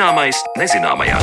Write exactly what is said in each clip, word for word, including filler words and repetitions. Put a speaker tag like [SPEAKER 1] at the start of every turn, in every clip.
[SPEAKER 1] Zināmais nezināmajā.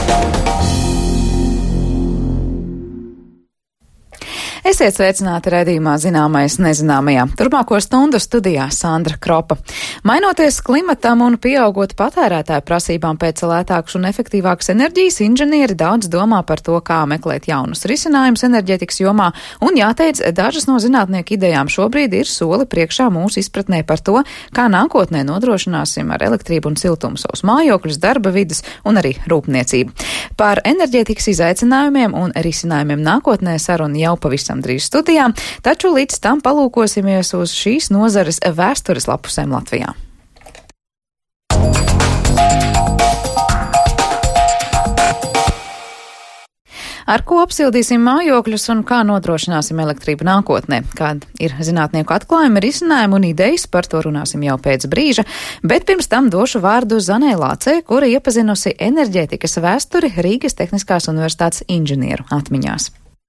[SPEAKER 2] Esiet sveicināti raidījumā Zināmais nezināmajā. Turpmāko stundu studijā Sandra Kropa. Mainoties klimatam un pieaugot patērētāju prasībām pēc lētākas un efektīvākas enerģijas, inženieri daudz domā par to, kā meklēt jaunus risinājumus enerģētikas jomā, un jāteic, dažas no zinātnieku idejām šobrīd ir soli priekšā mūsu izpratnē par to, kā nākotnē nodrošināsim ar elektrību un siltumu savus mājokļus, darba vidas un arī rūpniecību. Par enerģētikas izaicinājumiem un risinājumiem nākotnē saruna jau pavisam drīz studijā, taču līdz tam palūkosimies uz šīs nozares vēstures lapusēm Latvijā. Ar ko apsildīsim mājokļus un kā nodrošināsim elektrību nākotnē? Kāda ir zinātnieku atklājumi, risinājumi un idejas, par to runāsim jau pēc brīža, bet pirms tam došu vārdu Zanai Lācei, kura iepazinusi enerģētikas vēsturi Rīgas Tehniskās universitātes inženieru atmiņās.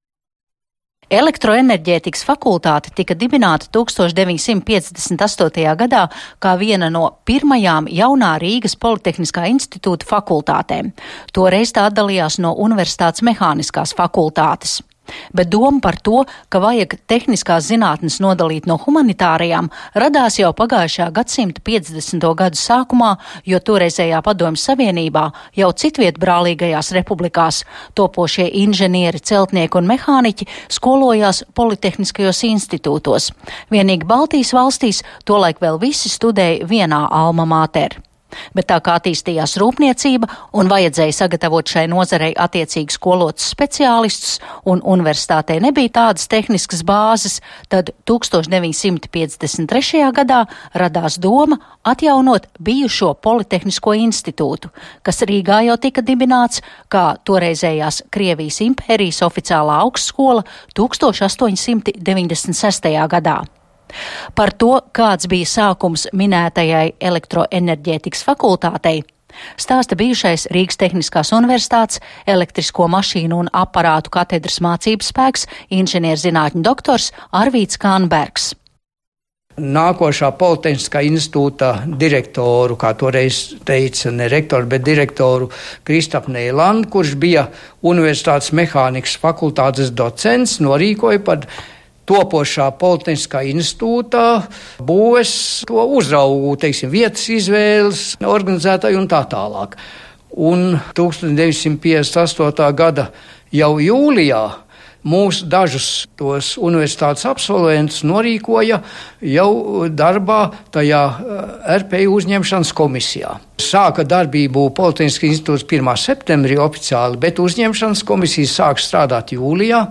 [SPEAKER 3] Elektroenerģētikas fakultāte tika dibināta tūkstoš deviņsimt piecdesmit astotajā gadā kā viena no pirmajām jaunā Rīgas Politehniskā institūta fakultātēm. Toreiz tā atdalījās no Universitātes mehāniskās fakultātes. Bet doma par to, ka vajag tehniskās zinātnes nodalīt no humanitārajām, radās jau pagājušā gadsimta piecdesmito gadu sākumā, jo toreizējā Padomju Savienībā jau citviet brālīgajās republikās topošie inženieri, celtnieki un mehāniķi skolojās Politehniskajos institūtos. Vienīgi Baltijas valstīs tolaik vēl visi studēja vienā alma mater. Bet tā kā attīstījās rūpniecība un vajadzēja sagatavot šai nozarei attiecīgi skolotus speciālistus un universitātei nebija tādas tehniskas bāzes, tad tūkstoš deviņsimt piecdesmit trešajā gadā radās doma atjaunot bijušo Politehnisko institūtu, kas Rīgā jau tika dibināts kā toreizējās Krievijas impērijas oficiālā augstskola tūkstoš astoņsimt deviņdesmit sestajā gadā. Par to, kāds bija sākums minētajai elektroenerģētikas fakultātei, stāsta bijušais Rīgas Tehniskās universitātes elektrisko mašīnu un aparātu katedras mācības spēks inženierzinātņu doktors Arvīts Kānbergs.
[SPEAKER 4] Nākošā Politehniskā institūta direktoru, kā toreiz teica, ne rektoru, bet direktoru Kristapu Neilandu, kurš bija Universitātes mehānikas fakultātes docents, norīkoja par topošā Politehniskā institūtā būves to uzraugu, teiksim, vietas izvēles, organizētāju un tā tālāk. Un tūkstoš deviņsimt piecdesmit astotā gada jau jūlijā mūsu dažus tos universitātes absolventus norīkoja jau darbā tajā er pe i uzņemšanas komisijā. Sāka darbību Politehniskā institūts pirmā septembrī oficiāli, bet uzņemšanas komisija sāka strādāt jūlijā,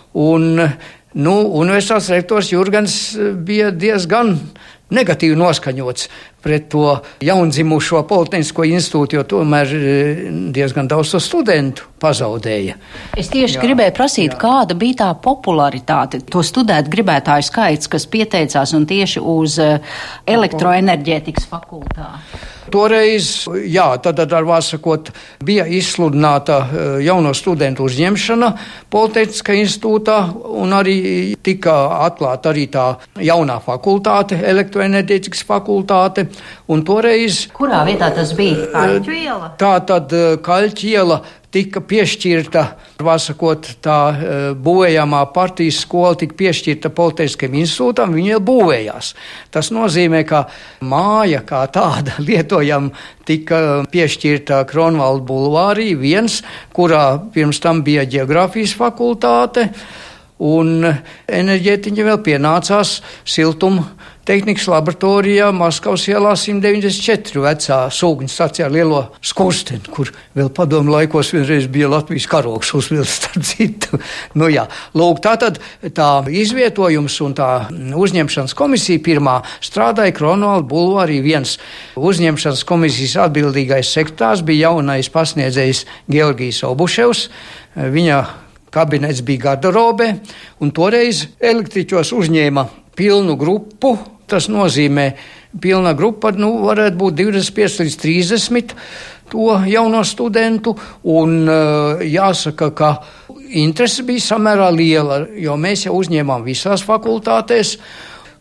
[SPEAKER 4] un Nu, universitātes rektors Jurgens bija diezgan negatīvi noskaņots pret to jaundzimušo Politehnisko institūtu, jo tomēr diezgan daudz to studentu pazaudēja.
[SPEAKER 3] Es tieši jā, gribēju prasīt, jā. Kāda bija tā popularitāte, to studēt gribētāju skaits, kas pieteicās un tieši uz elektroenerģētikas fakultāti?
[SPEAKER 4] Toreiz, jā, tad ar vārsakot, bija izsludināta jauno studentu uzņemšana Politehniskā institūtā un arī tika atklāta arī tā jaunā fakultāte, elektroenerģētikas fakultāte. Un toreiz...
[SPEAKER 3] Kurā vietā tas bija? Kaļķu iela?
[SPEAKER 4] Tā tad Kaļķu iela tika piešķirta, vārsakot, tā būvējamā partijas skola tika piešķirta Politehniskajam institūtam, viņi jau būvējās. Tas nozīmē, ka māja kā tāda lietojama tika piešķirta Kronvalda bulvārī viens, kurā pirms tam bija ģeogrāfijas fakultāte, un enerģētiņa vēl pienācās siltuma tehnikas laboratorijā Maskavas ielā simt deviņdesmit četri vecā sūkņu stacijā lielo skursteni, kur vēl padomu laikos vienreiz bija Latvijas karogs uzvilts starp citu. Nu jā, lūk, tātad tā izvietojums un tā uzņemšanas komisija pirmā strādāja Kronvalda bulvārī viens. Uzņemšanas komisijas atbildīgais sekretārs bija jaunais pasniedzējs Georgijs Obuševs, viņa kabinets bija garderobē, un toreiz elektriķos uzņēma pilnu grupu. Tas nozīmē, pilna grupa, nu, varētu būt divdesmit pieci līdz trīsdesmit to jauno studentu, un jāsaka, ka interese bija samērā liela, jo mēs jau uzņēmām visās fakultātēs,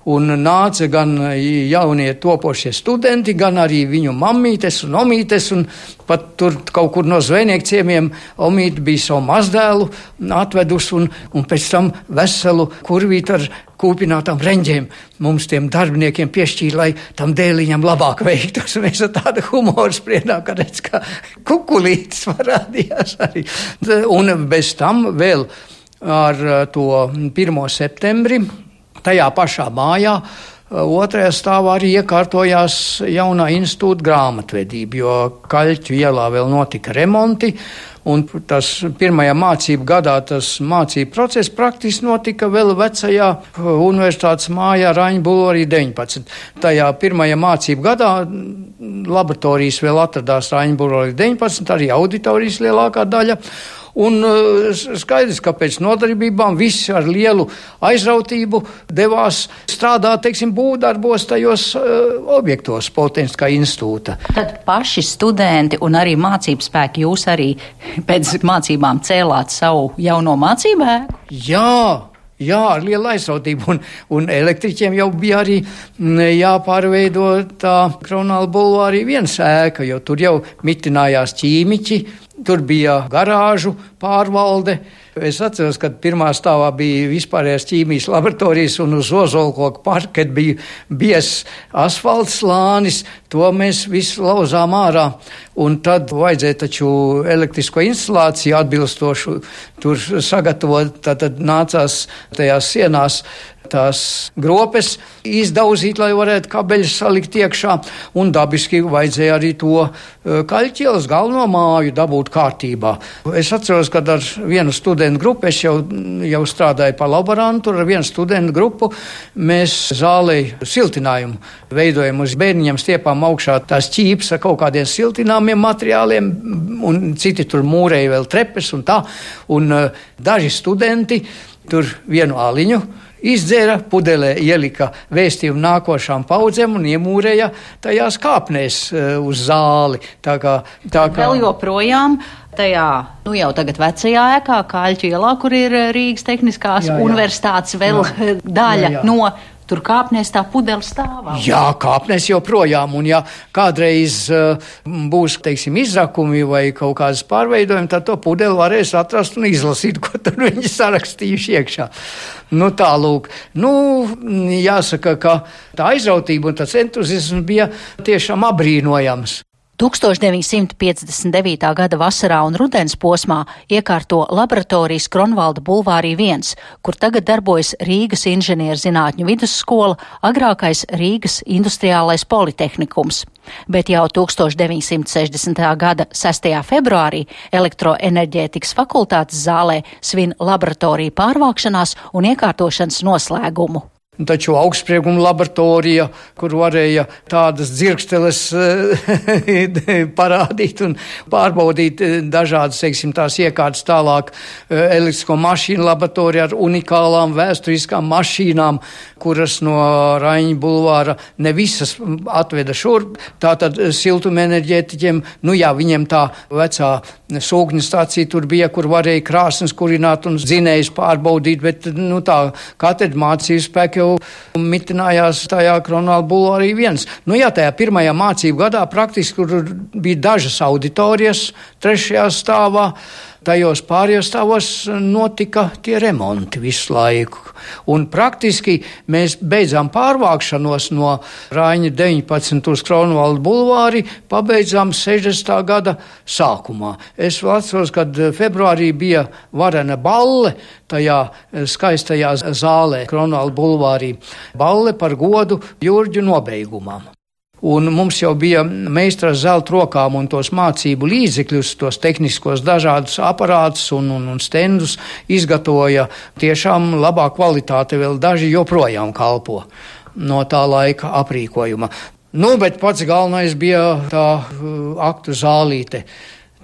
[SPEAKER 4] un nāca gan jaunie topošie studenti, gan arī viņu mammītes un omītes, un pat tur kaut kur no zvejnieku ciemiem omīte bija savu mazdēlu atvedus, un, un pēc tam veselu kurvīti ar kūpinātām reņģiem mums tiem darbiniekiem piešķīra, lai tam dēliņam labāk veiktos, un mēs ar tādu humoru spriedām, ka redz, kā kukulītis parādījās arī. Un bez tam vēl ar to pirmo septembri tajā pašā mājā otrajā stāvā arī iekārtojās jaunā institūta grāmatvedība, jo Kaļķu ielā vēl notika remonti, un tas pirmajā mācību gadā tas mācību process praktiski notika vēl vecajā universitātes mājā Raņa bulvārī deviņpadsmit. Tajā pirmajā mācību gadā laboratorijas vēl atradās Raņa bulvārī deviņpadsmit, arī auditorijas lielākā daļa. Un skaidrs, ka pēc nodarbībām visi ar lielu aizrautību devās strādāt, teiksim, būvdarbos tajos uh, objektos Politehniskā institūta.
[SPEAKER 3] Tad paši studenti un arī mācību spēki jūs arī pēc mācībām cēlāt savu jauno mācību ēku?
[SPEAKER 4] Jā. Jā, ar lielu aizrautību, un, un elektriķiem jau bija arī jāpārveido tā Kronāla bulvārī viens ēka, jo tur jau mitinājās ķīmiķi, tur bija garāžu pārvalde. Es atceros, kad pirmā stāvā bija vispārējās ķīmijas laboratorijas un uz ozolkoku parketu bija biezs asfalts slānis, to mēs visu lauzām ārā, un tad vajadzēja taču elektrisko instalāciju atbilstošu tur sagatavot, tad nācās tajās sienās tās gropes izdauzīt, lai varētu kabeļus salikt iekšā, un dabiski vajadzēja arī to Kaļķielas galveno māju dabūt kārtībā. Es atceros, kad ar vienu studentu grupu, es jau, jau strādāju par laborantu, ar vienu studentu grupu mēs zālē siltinājumu veidojam, uz bērniņiem stiepām augšā tās ķīpas ar kaut kādiem siltināmiem materiāliem, un citi tur mūrēja vēl trepes un tā, un uh, daži studenti tur vienu āliņu izdzēra, pudelē ielika vēstījumu nākošām paudzēm un iemūrēja tajās kāpnēs uh, uz zāli. Tā kā, tā kā...
[SPEAKER 3] Vēl joprojām tajā, nu jau tagad vecajā ēkā, Kaļķu ielā, kur ir Rīgas Tehniskās jā, jā. Universitātes vēl jā. Daļa jā, jā. No tur kāpnēs tā pudele stāvā.
[SPEAKER 4] Jā, kāpnēs joprojām, un ja kādreiz uh, būs, teiksim, izrakumi vai kaut kādas pārveidojumi, tad to pudeli varēs atrast un izlasīt, ko tur viņi sarakstījuši iekšā. Nu tā lūk, nu jāsaka, ka tā aizrautība un tas entuziasms bija tiešām abrīnojams.
[SPEAKER 3] tūkstoš deviņsimt piecdesmit devītā gada vasarā un rudens posmā iekārto laboratorijas Kronvalda bulvārī viens, kur tagad darbojas Rīgas inženierzinātņu vidusskola, agrākais Rīgas industriālais politehnikums. Bet jau tūkstoš deviņsimt sešdesmitajā gada sestajā februārī elektroenerģētikas fakultātes zālē svin laboratoriju pārvākšanās un iekārtošanas noslēgumu.
[SPEAKER 4] Taču augstsprieguma laboratorija, kur varēja tādas dzirksteles parādīt un pārbaudīt dažādas, teiksim, tās iekārtas tālāk, elektrisko mašīnu laboratorija ar unikālām vēsturiskām mašīnām, kuras no Raņa bulvāra ne visas atveda šurp. Tātad siltumenerģētiķiem, nu jā, viņiem tā vecā sūkņu stācija tur bija, kur varēja krāsnes kurināt un dzinējus pārbaudīt, bet, nu tā, katedra mācību spēki jau mitinājās tajā Kronāla bulvārī viens. Nu jā, tajā pirmajā mācību gadā praktiski, kur bija dažas auditorijas trešajā stāvā, tajos pārējos stāvos notika tie remonti visu laiku. Un praktiski mēs beidzām pārvākšanos no Raņa deviņpadsmit uz Kronvalda bulvāri, pabeidzām sešdesmitā gada sākumā. Es vēl atceros, kad februārī bija varena balle tajā skaistajā zālē Kronvalda bulvārī. Balle par godu Jurģu nobeigumam. Un mums jau bija meistars zelta rokām un tos mācību līdzekļus, tos tehniskos dažādus aparātus un, un, un stendus izgatavoja tiešām labā kvalitāte, vēl daži joprojām kalpo no tā laika aprīkojuma. Nu, bet pats galvenais bija tā uh, aktu zālīte.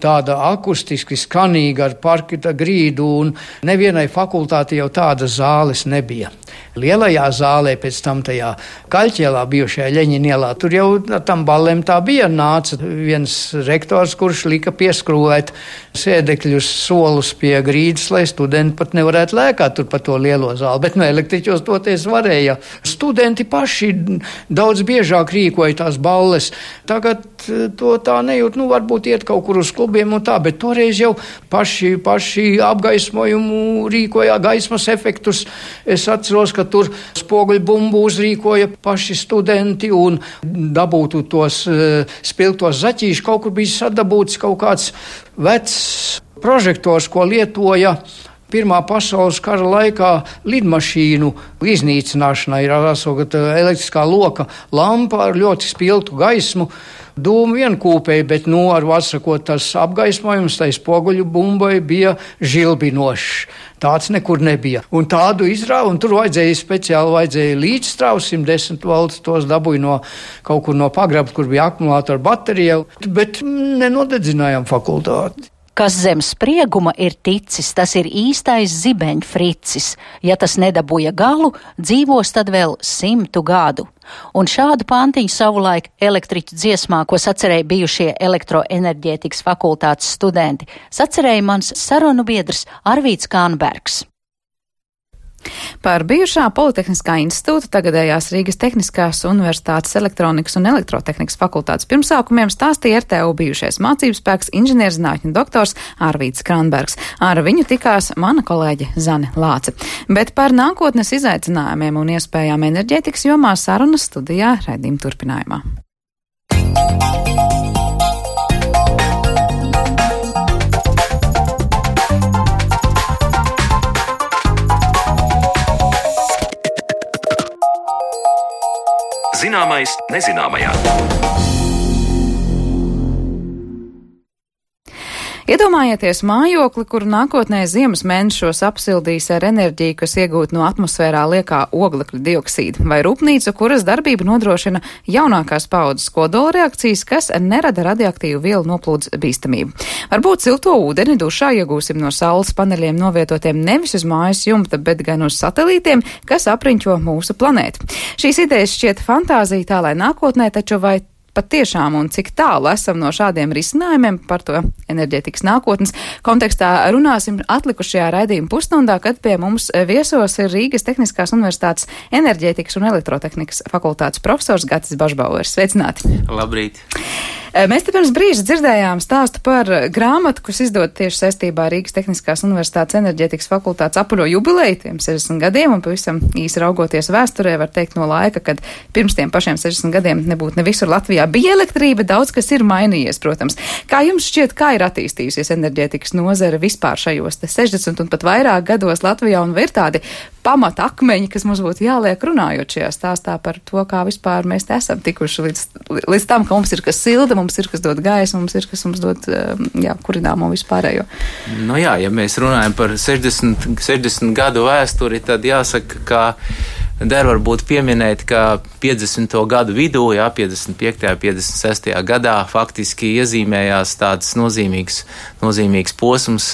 [SPEAKER 4] tāda akustiski skanīga ar parketa grīdu, un nevienai fakultātei jau tādas zāles nebija. Lielajā zālē, pēc tam tajā Kaļķielā bijušajā Ļeņina ielā, tur jau tam ballēm tā bija, nāca viens rektors, kurš lika pieskrūvēt sēdekļus solus pie grīdas, lai studenti pat nevarētu lēkāt tur pa to lielo zāli, bet no elektriķos toties varēja. Studenti paši daudz biežāk rīkoja tās balles. Tagad to tā nejūt, nu varbūt iet kaut kur uz klubiem un tā, bet toreiz jau paši, paši apgaismojumu rīkoja, gaismas efektus. Es atceros, ka tur spoguļbumbu uzrīkoja paši studenti un dabūtu tos uh, spilgtos zaķīšus. Kaut kur bija sadabūts kaut kāds vecs prožektors, ko lietoja Pirmā pasaules kara laikā lidmašīnu iznīcināšanai. Ir rasot elektriskā loka lampa ar ļoti spilgtu gaismu. Dūmu vienkūpēji, bet, nu, ar varsakot tas apgaismojums, tai spoguļu bumbai bija žilbinošs. Tāds nekur nebija. Un tādu izrāvu, un tur vajadzēja speciāli, vajadzēja līdzstrāvu, simt desmit voltus, tos dabūja no kaut kur no pagraba, kur bija akumulātora baterija, bet nenodedzinājām fakultāti.
[SPEAKER 3] Kas zem sprieguma ir ticis, tas ir īstais zibeņfricis. Ja tas nedabūja galu, dzīvos tad vēl simtu gadu. Un šādu pantiņu savulaik elektriķu dziesmā, ko sacerēja bijušie elektroenerģētikas fakultātes studenti, sacerēja mans sarunu biedrs Arvīts Kānbergs.
[SPEAKER 2] Par bijušā Politehniskā institūta, tagadējās Rīgas Tehniskās universitātes elektronikas un elektrotehnikas fakultātes pirmsākumiem stāstīja R T U bijušais mācību spēks inženierzinātņu doktors Arvīts Kānbergs. Ar viņu tikās mana kolēģe Zane Lāce. Bet par nākotnes izaicinājumiem un iespējām enerģētikas jomā sarunas studijā raidījuma turpinājumā.
[SPEAKER 1] Zināmais nezināmajā.
[SPEAKER 2] Iedomājieties mājokli, kuru nākotnē ziemas mēnešos apsildīs ar enerģiju, kas iegūta no atmosfērā liekā oglekļa dioksīda, vai rūpnīcu, kuras darbību nodrošina jaunākās paudzes kodola reakcijas, kas nerada radioaktīvu vielu noplūdes bīstamību. Varbūt silto ūdeni dušā iegūsim no saules paneļiem novietotiem nevis uz mājas jumta, bet gan uz satelītiem, kas apriņķo mūsu planētu. Šīs idejas šķiet fantāzija tālai nākotnē, taču vai pat tiešām un cik tālu esam no šādiem risinājumiem par to enerģētikas nākotnes kontekstā runāsim atlikušajā raidījuma pusstundā, kad pie mums viesos ir Rīgas Tehniskās universitātes enerģētikas un elektrotehnikas fakultātes profesors Gatis Bašbauers. Sveicināti!
[SPEAKER 5] Labrīt!
[SPEAKER 2] Mēs te pirms brīža dzirdējām stāstu par grāmatu, kas izdod tieši saistībā ar Rīgas Tehniskās universitātes enerģētikas fakultātes apuļo jubileju, tiem sešdesmit gadiem, un pavisam īsi raugoties vēsturē, var teikt no laika, kad pirms tiem pašiem sešdesmit gadiem nebūtu ne visur Latvijā bija elektrība, daudz kas ir mainījies, protams. Kā jums šķiet, kā ir attīstījusies enerģētikas nozare vispār šajos te sešdesmit un pat vairāk gados Latvijā, un vai ir tādi pamata akmeņi, kas mums būtu jāliek runājot šajā stāstā par to, kā vispār mēs te esam tikuši līdz, līdz tam, ka mums ir kas silda, mums ir kas dod gaisu, mums ir kas mums dod, jā, kurināmo vispārējo.
[SPEAKER 5] Nu jā, ja mēs runājam par sešdesmit, sešdesmit gadu vēsturi, tad jāsaka, ka der varbūt pieminēt, ka piecdesmito gadu vidū, jā, piecdesmit piektajā, piecdesmit sestajā gadā faktiski iezīmējās tāds nozīmīgs, nozīmīgs posms,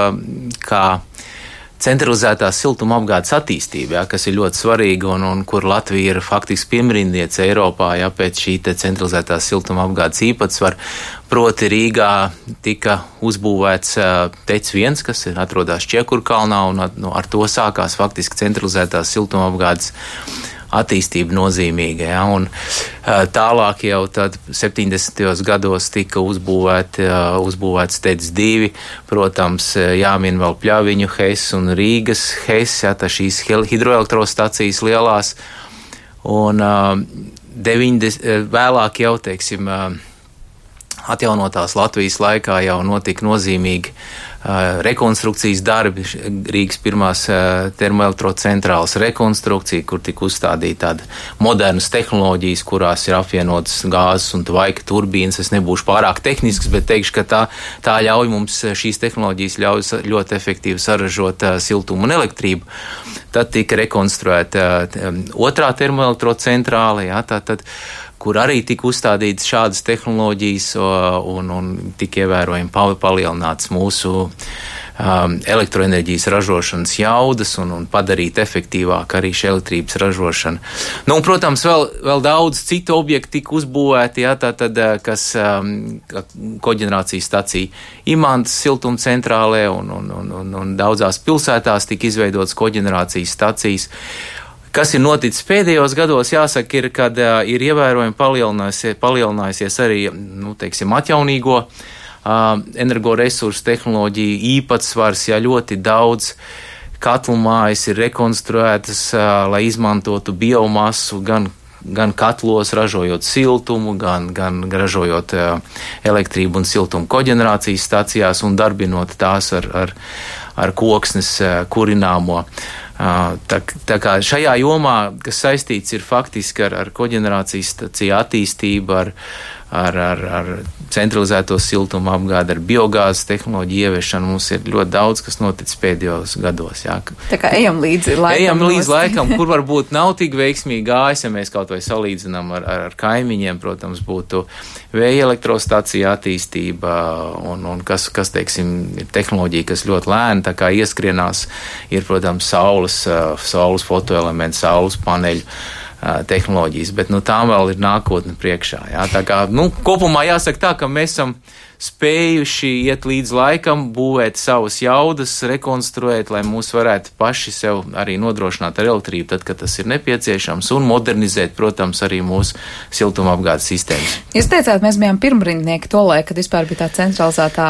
[SPEAKER 5] kā centralizētās siltuma apgādes attīstība, jā, kas ir ļoti svarīga un, un kur Latvija ir faktiski pirmrindniece Eiropā, jā, pēc šī te centralizētās siltuma apgādes īpatsvara. Proti Rīgā tika uzbūvēts T E C viens, kas ir atrodās Čiekurkalnā, un no, ar to sākās faktiski centralizētās siltuma apgādes attīstība nozīmīga, ja, un tālāk jau tad septiņdesmitajos gados tika uzbūvēti, uzbūvēts T E C divi, protams, jāmin vēl Pļaviņu H E S un Rīgas H E S, ja, tā šīs hidroelektrostacijas lielās, un deviņdesmit, vēlāk jau, teiksim, atjaunotās Latvijas laikā jau notika nozīmīgi uh, rekonstrukcijas darbi, Rīgas pirmās uh, termoelektrocentrālas rekonstrukcija, kur tika uzstādīta tāda modernas tehnoloģijas, kurās ir apvienotas gāzes un tvaika turbīnas. Es nebūšu pārāk tehnisks, bet teikšu, ka tā, tā ļauj mums, šīs tehnoloģijas ļauj ļoti efektīvi saražot uh, siltumu un elektrību. Tad tika rekonstruēta uh, otrā termoelektrocentrāla, jā, tā tad kur arī tika uzstādītas šādas tehnoloģijas un, un tika ievērojami palielināts mūsu um, elektroenerģijas ražošanas jaudas un, un padarīt efektīvāk arī šī elektrības ražošana. Nu, un, protams, vēl, vēl daudz citu objektu tika uzbūvēti, jā, tātad, kas um, koģenerācijas stacija Imantas siltumcentrālē un, un, un, un, un daudzās pilsētās tika izveidotas koģenerācijas stacijas. Kas ir noticis pēdējos gados, jāsaka, ir, kad uh, ir ievērojami palielinājusies, palielinājusies arī, nu, teiksim, atjaunīgo uh, energoresursu tehnoloģiju īpatsvars, ja ļoti daudz katlu mājas ir rekonstruētas, uh, lai izmantotu biomasu gan, gan katlos, ražojot siltumu, gan, gan ražojot uh, elektrību un siltumu koģenerācijas stacijās un darbinot tās ar, ar, ar koksnes uh, kurināmo. Tā, tā kā šajā jomā, kas saistīts ir faktiski ar, ar koģenerācijas staciju attīstību, ar, ar, ar, ar centralizēto siltumu apgādi, ar biogāzes tehnoloģiju ieviešanu, mums ir ļoti daudz, kas noticis pēdējos gados. Jā.
[SPEAKER 2] Tā kā ejam līdzi laikam.
[SPEAKER 5] Ejam līdzi laikam, kur varbūt nav tik veiksmīgi gājis, ja mēs kaut vai salīdzinām ar, ar, ar kaimiņiem, protams, būtu vēja elektrostacija attīstība un, un kas, kas, teiksim, ir tehnoloģija, kas ļoti lēni tā kā ieskrienās, ir, protams, saules, saules fotoelementi, saules paneļu tehnoloģijas, bet nu, tām vēl ir nākotne priekšā. Jā. Tā kā, nu, kopumā jāsaka tā, ka mēs esam spējuši iet līdz laikam, būvēt savas jaudas, rekonstruēt, lai mūs varētu paši sev arī nodrošināt ar elektrību, tad, kad tas ir nepieciešams, un modernizēt, protams, arī mūsu siltumapgādes sistēmas.
[SPEAKER 2] Jūs teicāt, mēs bijām pirmrindnieki to laiku, kad vispār bija tā centralizētā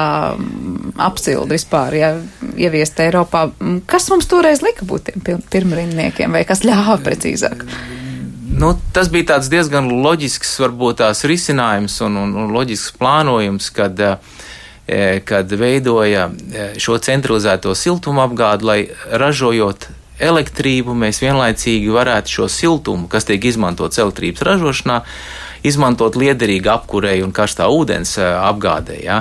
[SPEAKER 2] apsilde vispār, ja ieviest Eiropā. Kas mums toreiz lika būt tiem pirmrindniekiem, vai kas ļāva precīzāk?
[SPEAKER 5] Nu, tas bija tāds diezgan loģisks, varbūt tās risinājums un, un, un loģisks plānojums, kad, kad veidoja šo centralizēto siltumapgādi, lai ražojot elektrību, mēs vienlaicīgi varētu šo siltumu, kas tiek izmantots elektrības ražošanā, izmantot liederīgi apkurei un karstā ūdens apgādē. Ja?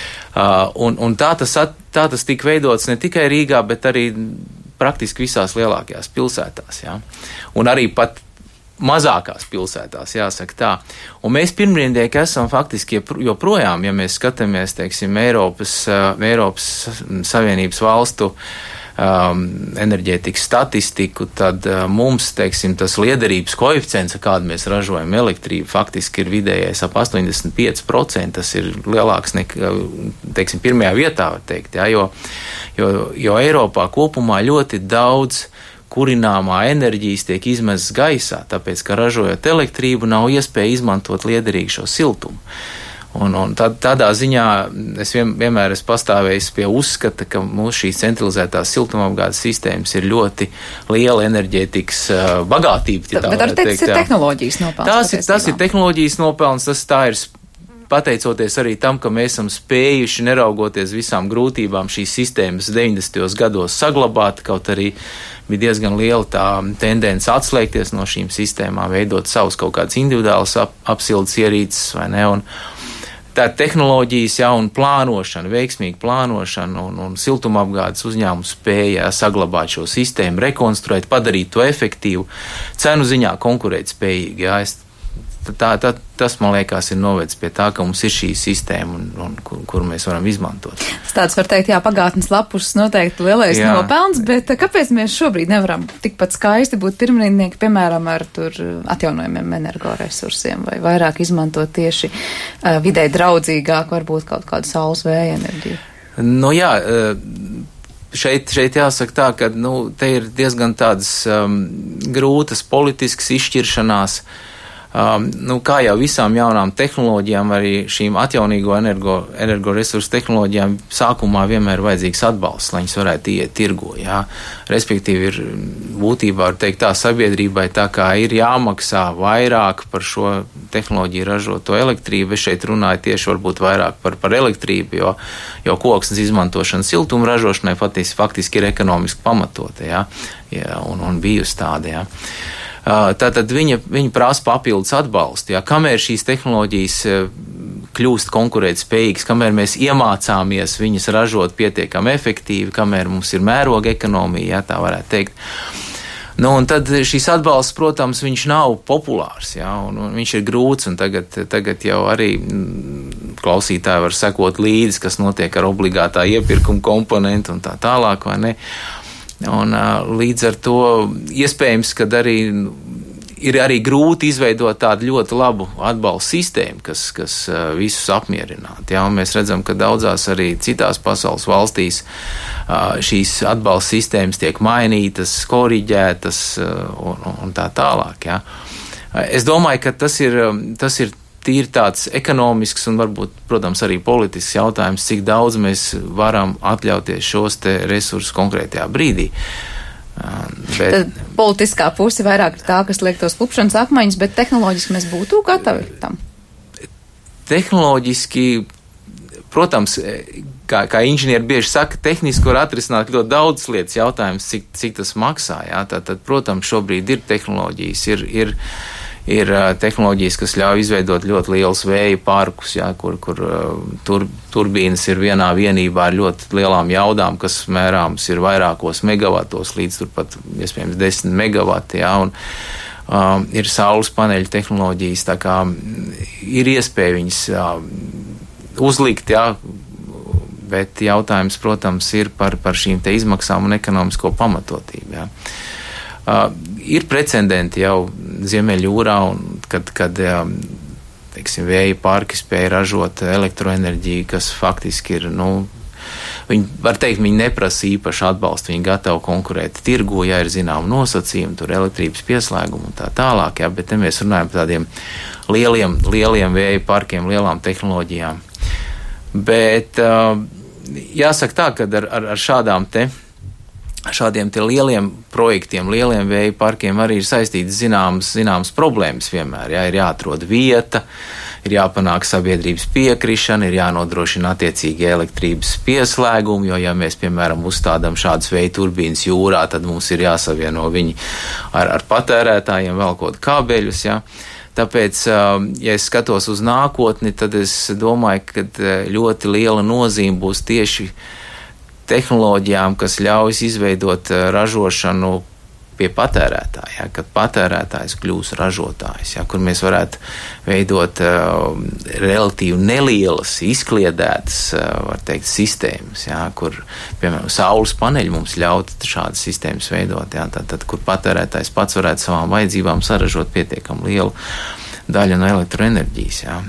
[SPEAKER 5] Un, un tā, tas, tā tas tika veidots ne tikai Rīgā, bet arī praktiski visās lielākajās pilsētās. Ja? Un arī pat mazākās pilsētās, jāsaka tā. Un mēs pirmrindnieki esam faktiski joprojām, ja mēs skatāmies, teiksim, Eiropas, Eiropas Savienības valstu um, enerģētikas statistiku, tad uh, mums, teiksim, tas liederības koeficients, kādu mēs ražojam elektrību, faktiski ir vidējais ap astoņdesmit pieci procenti. Tas ir lielāks nekā, teiksim, pirmajā vietā, var teikt, ja, jo, jo, jo Eiropā kopumā ļoti daudz kurināmā enerģijas tiek izmests gaisā, tāpēc, ka ražojot elektrību nav iespēja izmantot liederīgi šo siltumu. Un, un tā, tādā ziņā es vien, vienmēr esmu pastāvējis pie uzskata, ka mūsu šīs centralizētās siltumapgādes sistēmas ir ļoti liela enerģētikas uh, bagātība.
[SPEAKER 2] Bet, bet ar teikt, tas ir tehnoloģijas nopelns.
[SPEAKER 5] Tas ir, tas ir tehnoloģijas nopelns, tas tā ir pateicoties arī tam, ka mēs esam spējuši, neraugoties visām grūtībām, šīs sistēmas deviņdesmitajos gados saglabāt, kaut arī bija diezgan liela tā tendence atslēgties no šīm sistēmām, veidot savus kaut kādas individuālas ap, apsildes ierīces, vai ne, un tā tehnoloģijas, ja, un plānošana, veiksmīga plānošana un, un siltumapgādes uzņēmumu spēja saglabāt šo sistēmu, rekonstruēt, padarīt to efektīvu, cenu ziņā konkurēt spējīgi, ja, es Tā, tā, tas, man liekas, ir novedis pie tā, ka mums ir šī sistēma, un, un, kur, kuru mēs varam izmantot.
[SPEAKER 2] Tāds var teikt, jā, pagātnes lapus noteikti lielais jā. nopelns, bet kāpēc mēs šobrīd nevaram tikpat skaisti būt pirmrindnieki, piemēram, ar tur atjaunojumiem energoresursiem, vai vairāk izmantot tieši uh, vidē draudzīgāk, varbūt kaut kādu saules vēja enerģiju?
[SPEAKER 5] Nu jā, šeit, šeit jāsaka tā, ka nu, te ir diezgan tādas um, grūtas politiskas izšķiršanās. Um, nu, kā jau visām jaunām tehnoloģijām, arī šīm atjaunīgo energo, energoresursu tehnoloģijām sākumā vienmēr ir vajadzīgs atbalsts, lai viņas varētu iet tirgo. Jā. Respektīvi ir būtībā, var teikt tā, sabiedrībai tā kā ir jāmaksā vairāk par šo tehnoloģiju ražoto elektrību. Es šeit runāju tieši varbūt vairāk par, par elektrību, jo, jo koksnes izmantošana siltuma ražošanai faktiski, faktiski ir ekonomiski pamatota, jā, jā, un, un bijusi tāda, jā. Tātad viņa, viņa prasa papildus atbalstu. Jā. Kamēr šīs tehnoloģijas kļūst konkurētspējīgas, kamēr mēs iemācāmies viņas ražot pietiekami efektīvi, kamēr mums ir mēroga ekonomija, jā, tā varētu teikt, Nu, un tad šīs atbalsts, protams, viņš nav populārs, jā, un, un viņš ir grūts, un tagad, tagad jau arī klausītāji var sekot līdzi, kas notiek ar obligātā iepirkuma komponentu un tā tālāk, vai ne? Un līdz ar to iespējams, kad arī ir arī grūti izveidot tādu ļoti labu atbalstu sistēmu, kas, kas visus apmierinātu. Ja? Un mēs redzam, ka daudzās arī citās pasaules valstīs šīs atbalsta sistēmas tiek mainītas, koriģētas un, un tā tālāk. Ja? Es domāju, ka tas ir, tas ir tīri tāds ekonomisks un varbūt, protams, arī politisks jautājums, cik daudz mēs varam atļauties šos te resursus konkrētajā brīdī. Bet,
[SPEAKER 2] Tad politiskā puse vairāk ir tā, kas liek tos klupšanas akmeņus, bet tehnoloģiski mēs būtu gatavi tam.
[SPEAKER 5] Tehnoloģiski, protams, kā, kā inženieri bieži saka, tehniski var atrisināt ļoti daudz lietas, jautājums, cik, cik tas maksā. Jā? Tad, tad, protams, šobrīd ir tehnoloģijas, ir, ir, ir tehnoloģijas, kas ļauj izveidot ļoti lielus vēja parkus, jā, kur, kur tur, turbīnas ir vienā vienībā ar ļoti lielām jaudām, kas mērāms ir vairākos megavatos, līdz turpat iespējams desmit megavati, jā, un um, ir saules paneļu tehnoloģijas, tā kā ir iespēja viņas jā, uzlikt, jā, bet jautājums, protams, ir par, par šīm te izmaksām un ekonomisko pamatotību, jā. Uh, ir precedenti jau Ziemeļjūrā, kad, kad teiksim, vēja parki spēja ražot elektroenerģiju, kas faktiski ir, nu, viņi, var teikt, viņi neprasa īpaši atbalstu, viņi gatavi konkurēt tirgu, ja ir zinām nosacījumi, tur elektrības pieslēgumu un tā tālāk, jā, bet te mēs runājam par tādiem lieliem, lieliem vēja parkiem, lielām tehnoloģijām. Bet uh, jāsaka tā, ka ar, ar, ar šādām te šādiem te lieliem projektiem, lieliem vēja parkiem arī ir saistītas zināmas, zināmas problēmas vienmēr. Jā, ir jāatrod vieta, ir jāpanāk sabiedrības piekrišana, ir jānodrošina attiecīgi elektrības pieslēgumi, jo ja mēs, piemēram, uzstādām šādas vēja turbīnas jūrā, tad mums ir jāsavieno viņi ar, ar patērētājiem, velkot kabeļus, jā. Tāpēc, ja es skatos uz nākotni, tad es domāju, ka ļoti liela nozīme būs tieši tehnoloģijām, kas ļauj izveidot ražošanu pie patērētāja, kad patērētājs kļūs ražotājs, ja, kur mēs varētu veidot uh, relatīvi nelielas, izkliedētas, uh, var teikt, sistēmas, ja, kur, piemēram, saules paneļi mums ļautu šādas sistēmas veidot, ja, tad, tad, kur patērētājs pats varētu savām vajadzībām saražot pietiekam lielu daļu no elektroenerģijas, ja.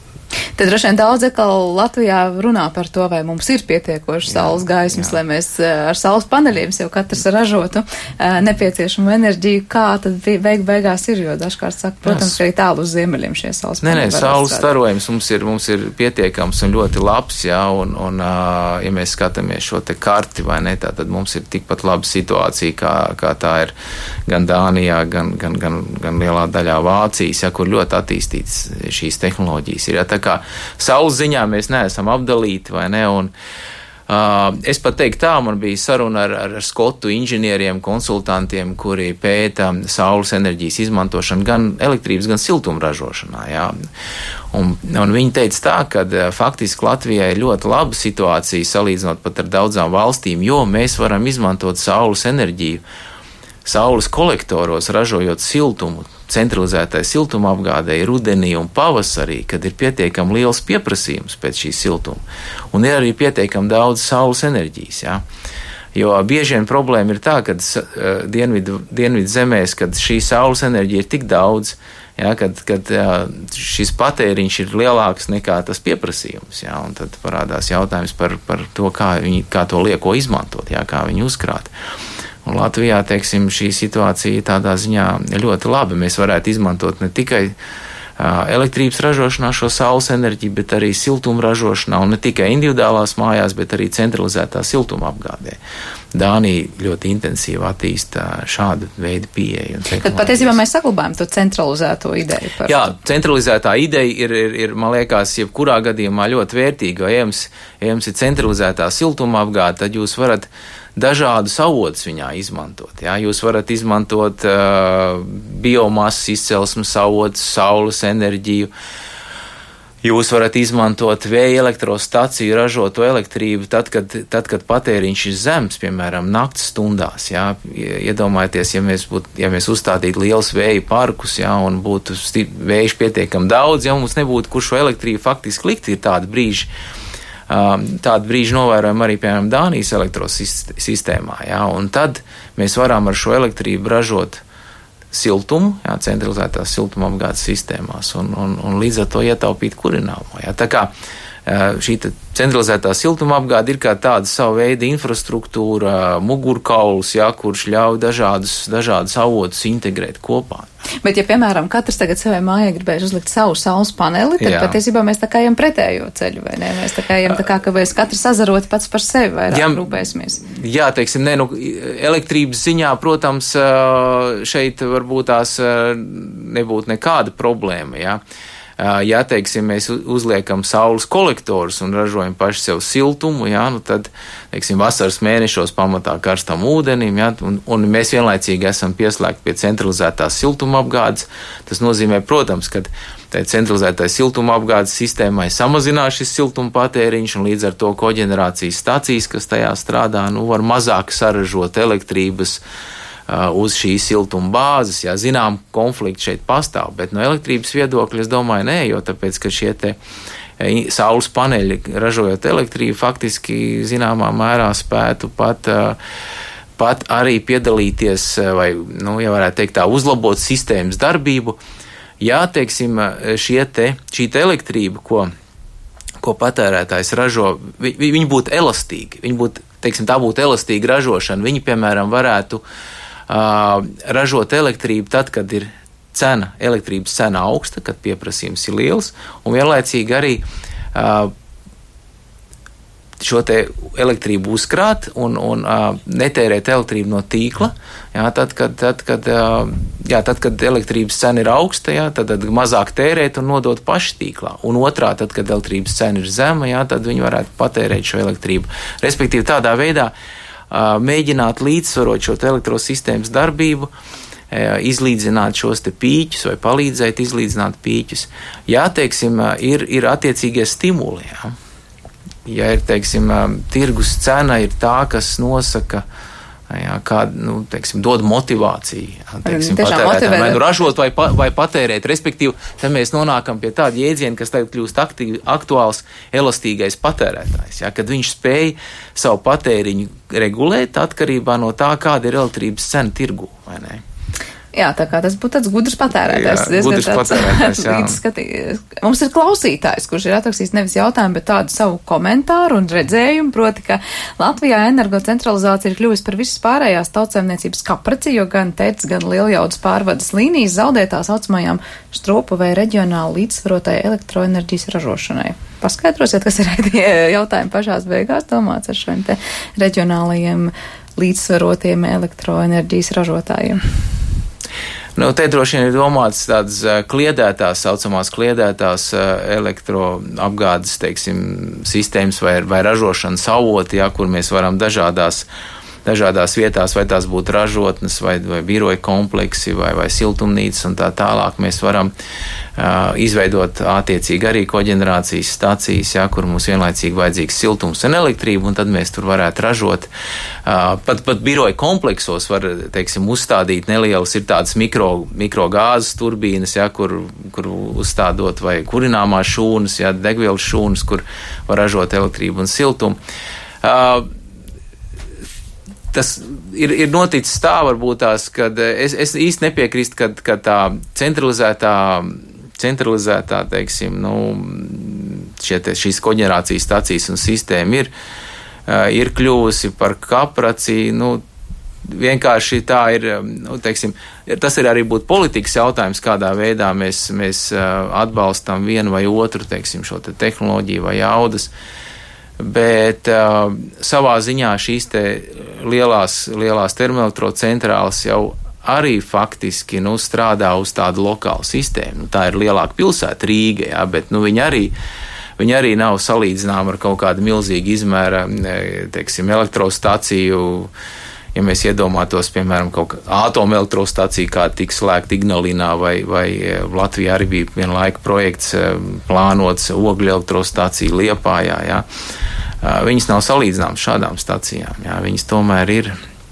[SPEAKER 2] Tad droši vien daudz atkal Latvijā runā par to, vai mums ir pietiekoši saules gaismas, jā. Lai mēs ar saules paneļiem jau katrs ražotu nepieciešamu enerģiju. Kā tad beig beigās ir, jo dažkārt saka, protams, ka arī tālu uz ziemeļiem šie saules paneļi. Nē, nē,
[SPEAKER 5] saules starojums mums ir, mums ir pietiekams un ļoti labs, jā, un, un ja mēs skatāmies šo te karti, vai ne, tā, tad mums ir tikpat laba situācija, kā, kā tā ir gan Dānijā, gan, gan, gan, gan lielā daļā Vācijas, ja, kur ļoti attīstītas šīs tehnoloģijas ir. Ja, tā kā saules ziņā mēs neesam apdalīti, vai ne, un uh, es pat teiktu tā, man bija saruna ar, ar skotu inženieriem, konsultantiem, kuri pēta saules enerģijas izmantošanu gan elektrības, gan siltuma ražošanā, jā. Un, un viņi teica tā, ka uh, faktiski Latvijai ir ļoti laba situācija salīdzinot pat ar daudzām valstīm, jo mēs varam izmantot saules enerģiju saules kolektoros, ražojot siltumu, centralizētai siltuma apgādei rudenī un pavasarī, kad ir pietiekami liels pieprasījums pēc šī siltuma. Un ir arī pietiekami daudz saules enerģijas, jā. Jo bieži vien problēma ir tā, ka uh, dienvidu, dienvidu zemēs, kad šī saules enerģija ir tik daudz, jā, kad, kad uh, šis patēriņš ir lielāks nekā tas pieprasījums, jā, un tad parādās jautājums par, par to, kā, viņi, kā to lieko izmantot, jā, kā viņu uzkrāt. Un Latvijā, teiksim, šī situācija tādā ziņā ļoti labi. Mēs varētu izmantot ne tikai uh, elektrības ražošanā šo saules enerģiju, bet arī siltuma ražošanā, un ne tikai individuālās mājās, bet arī centralizētā siltuma apgādē. Dānija ļoti intensīvi attīsta šādu veidu pieeju.
[SPEAKER 2] Tad patiesībā mēs saglabājam to centralizēto ideju. Par...
[SPEAKER 5] Jā, centralizētā ideja ir, ir, ir, man liekas, jebkurā gadījumā ļoti vērtīga, jo, ja jums, ja jums ir centralizētā siltuma apgāde, tad jūs varat dažādus avotus viņā izmantot. Jā. Jūs varat izmantot uh, biomasas izcelsmes avotus, saules enerģiju. Jūs varat izmantot vēja elektrostaciju ražoto elektrību tad, kad, tad, kad patēriņš ir zems, piemēram, nakts stundās. Jā. Iedomājieties, ja mēs, būt, ja mēs uzstādītu liels vēja parkus, jā, un būtu vējš pietiekam daudz, ja mums nebūtu, kur šo elektrību faktiski likt, ir tādi brīži. Tādu brīžu novērojam arī, piemēram, Dānijas elektrosistēmā. Jā, un tad mēs varam ar šo elektrību ražot siltumu, jā, centralizētās siltuma apgādes sistēmās un, un, un līdz ar to ietaupīt kurināmo. Jā. Tā kā šī centralizētā siltuma apgāde ir kā tāda sava veida infrastruktūra, mugurkauls, jā, kurš ļauj dažādus, dažādus avotus integrēt kopā.
[SPEAKER 2] Bet, ja, piemēram, katrs tagad savai mājai gribēs uzlikt savu saules paneli, tad jā. Patiesībā mēs tā kā ejam pretējo ceļu, vai ne? Mēs tā kā ejam tā kā, ka mēs katrs sazarot pats par sevi vairāk jā, rūpēsimies. Jā,
[SPEAKER 5] teiksim, ne, nu, elektrības ziņā, protams, šeit varbūt tās nebūtu nekāda problēma, jā. Ja, teiksim, mēs uzliekam saules kolektorus un ražojam paši sev siltumu, jā, nu tad, teiksim, vasaras mēnešos pamatā karstam ūdenim, jā, un, un mēs vienlaicīgi esam pieslēgti pie centralizētās siltuma apgādes. Tas nozīmē, protams, ka tai centralizētai siltuma apgādes sistēmai samazinās šis siltuma patēriņš, un līdz ar to koģenerācijas stacijas, kas tajā strādā, nu, var mazāk saražot elektrības uz šīs siltuma bāzes. Jā, zinām, konflikti šeit pastāv, bet no elektrības viedokļa es domāju, nē, jo tāpēc, ka šie te saules paneļi ražojot elektrību faktiski zināmā mērā spētu pat, pat arī piedalīties vai, nu, ja varētu teikt tā, uzlabot sistēmas darbību. Jā, teiksim, šie te, šī te elektrība, ko, ko patērētājs ražo, vi, viņi būtu elastīgi, viņi būtu, teiksim, tā būtu elastīga ražošana, viņi, piemēram, varētu Uh, ražot elektrību tad, kad ir cena, elektrības cena augsta, kad pieprasījums ir liels, un vienlaicīgi arī uh, šo te elektrību uzkrāt un, un uh, netērēt elektrību no tīkla, jā, tad, kad, tad, kad, uh, jā, tad, kad elektrības cena ir augsta, jā, tad, tad mazāk tērēt un nodot paši tīklā. Un otrā, tad, kad elektrības cena ir zema, jā, tad viņi varētu patērēt šo elektrību. Respektīvi, tādā veidā mēģināt līdzsvarot šo elektrosistēmas darbību, izlīdzināt šos te pīķus vai palīdzēt izlīdzināt pīķus. Jā, teiksim, ir, ir attiecīgie stimuli. Jā. Ja ir, teiksim, tirgus cena ir tā, kas nosaka, jā, kā, nu, teiksim, dod motivāciju, jā, teiksim, patērētājiem, vai nu ražot vai, pa, vai patērēt. Respektīvi, tad mēs nonākam pie tāda jēdziena, kas tagad kļūst aktīvi, aktuāls elastīgais patērētājs, jā, kad viņš spēj savu patēriņu regulēt atkarībā no tā, kāda ir elektrības cena tirgu, vai ne?
[SPEAKER 2] Jā, tā kā tas būtu tāds gudrs patērētājs.
[SPEAKER 5] Jā, gudrs patērētājs, jā.
[SPEAKER 2] Mums ir klausītājs, kurš ir atrakstījis nevis jautājumu, bet tādu savu komentāru un redzējumu, proti, ka Latvijā energocentralizācija ir kļuvusi par visas pārējās tautsaimniecības kapraci, jo gan tēts, gan lieljaudas pārvades līnijas zaudē tā saucamajām stropu vai reģionāli līdzsvarotai elektroenerģijas ražošanai. Paskaidrosiet, kas ir jautājumi pašās beigās domāts ar šiem te reģionālajiem līdzsvarotiem elektroenerģijas ražotājiem.
[SPEAKER 5] Nu, te droši vien ir domāts tādas kliedētās, saucamās kliedētās elektroapgādes, teiksim, sistēmas vai, vai ražošanas avoti, jā, kur mēs varam dažādās, dažādās vietās, vai tās būtu ražotnes, vai, vai biroja kompleksi, vai, vai siltumnīcas un tā tālāk, mēs varam uh, izveidot attiecīgi arī koģenerācijas stacijas, jā, kur mums vienlaicīgi vajadzīgs siltums un elektrība, un tad mēs tur varētu ražot. Uh, pat, pat biroja kompleksos var, teiksim, uzstādīt nelielas, ir tādas mikro, mikro gāzes turbīnas, jā, kur, kur uzstādot vai kurināmās šūnas, jā, degvielas šūnas, kur var ražot elektrību un siltumu. Uh, Tas ir, ir noticis tā, varbūt tās, kad es, es īsti nepiekrīstu, kad, kad tā centralizētā, centralizētā, teiksim, nu, šie te, šīs koģenerācijas stacijas un sistēma ir, ir kļuvusi par kapraci, nu, vienkārši tā ir, nu, teiksim, tas ir arī būt politikas jautājums, kādā veidā mēs, mēs atbalstam vienu vai otru, teiksim, šo te tehnoloģiju vai jaudas. Bet uh, savā ziņā šīs te lielās, lielās termoelektrocentrālas jau arī faktiski, nu, strādā uz tādu lokālu sistēmu. Nu, tā ir lielāka pilsēta Rīga, jā, bet, nu, viņi arī, viņi arī nav salīdzināma ar kaut kādu milzīgu izmēra, teiksim, elektrostaciju ja mēs iedomātos, piemēram, kaut kā atomelektrostaciju, kā tika slēgta Ignalinā, vai, vai Latvijā arī bija vienlaika projekts plānots ogļu elektrostacija Liepājā, jā. Viņas nav salīdzināmas šādām stacijām, jā. Viņas tomēr ir,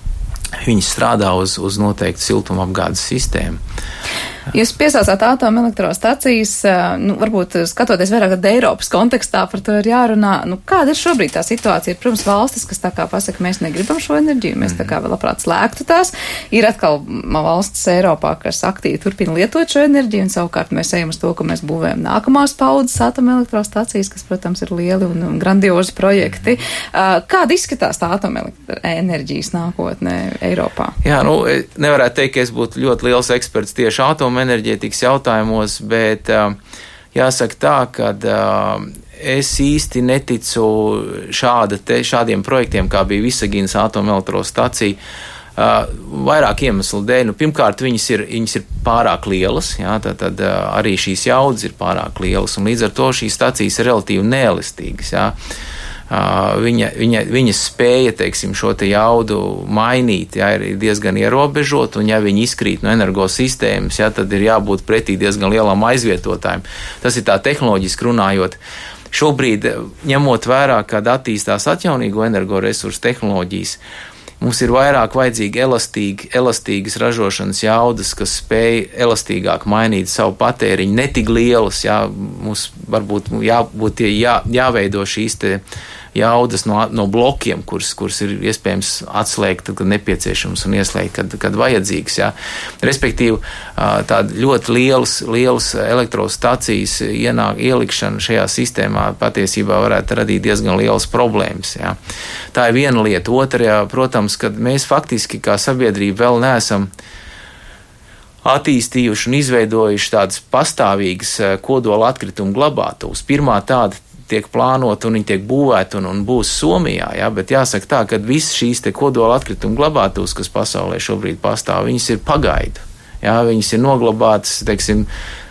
[SPEAKER 5] viņas strādā uz, uz noteiktu siltumapgādes sistēmu.
[SPEAKER 2] Jūs piesaucāt atomelektrostacijas, nu, varbūt skatoties vairāk tad Eiropas kontekstā, par to ir jārunā. Nu, kāda ir šobrīd tā situācija? Ir, protams, valstis, kas tā kā pasaka, mēs negribam šo enerģiju, mēs tā kā vēl labprāt slēgtu tās. Ir atkal valstis Eiropā, kas aktīvi turpina lietot šo enerģiju, un savukārt mēs ejam uz to, ka mēs būvējam nākamās paudzes atomelektrostacijas, kas, protams, ir lieli un, un grandiozi projekti. Kāda izskatās tā atomelektroenerģijas nākotnē Eiropā?
[SPEAKER 5] Jā, nu, nevarētu teikt, ka es būtu ļoti liels eksperts tieši atomelektrostacijas enerģētikas jautājumos, bet uh, jāsaka tā, ka uh, es īsti neticu šāda te, šādiem projektiem, kā bija Visaginas atomelektrostacija, uh, vairāk iemeslu dēļ. Nu, pirmkārt, viņas ir, viņas ir pārāk lielas, jā, tad, tad uh, arī šīs jaudas ir pārāk lielas, un līdz ar to šīs stacijas ir relatīvi neelastīgas, jā. Uh, viņa, viņa, viņa spēja, teiksim, šo te jaudu mainīt, jā, ir diezgan ierobežot, un ja viņi izkrīt no energosistēmas, jā, tad ir jābūt pretī diezgan lielam aizvietotājiem. Tas ir tā tehnoloģiski runājot. Šobrīd, ņemot vērā, kad attīstās atjaunīgo energoresursu tehnoloģijas, mums ir vairāk vajadzīgi elastīgi, elastīgas ražošanas jaudas, kas spēj elastīgāk mainīt savu patēriņu, ne tik lielas, jā, mums varbūt jābūt, jā, jāveido šīs te jaudas no, no blokiem, kuras, kuras ir iespējams atslēgt, kad nepieciešams, un ieslēgt, kad, kad vajadzīgs, jā. Respektīvi, tāda ļoti lielas, lielas elektrostacijas ienāk, ielikšana šajā sistēmā patiesībā varētu radīt diezgan lielas problēmas, jā. Tā ir viena lieta. Otra, protams, kad mēs faktiski kā sabiedrība vēl neesam attīstījuši un izveidojuši tādas pastāvīgas kodola atkritumu glabātuvas. Pirmā tāda tiek plānota un viņi tiek būvēta un, un būs Somijā, jā, bet jāsaka tā, ka visas šīs te kodola atkritumu glabātuvas, kas pasaulē šobrīd pastāv, viņas ir pagaidu, jā, viņas ir noglabātas, teiksim,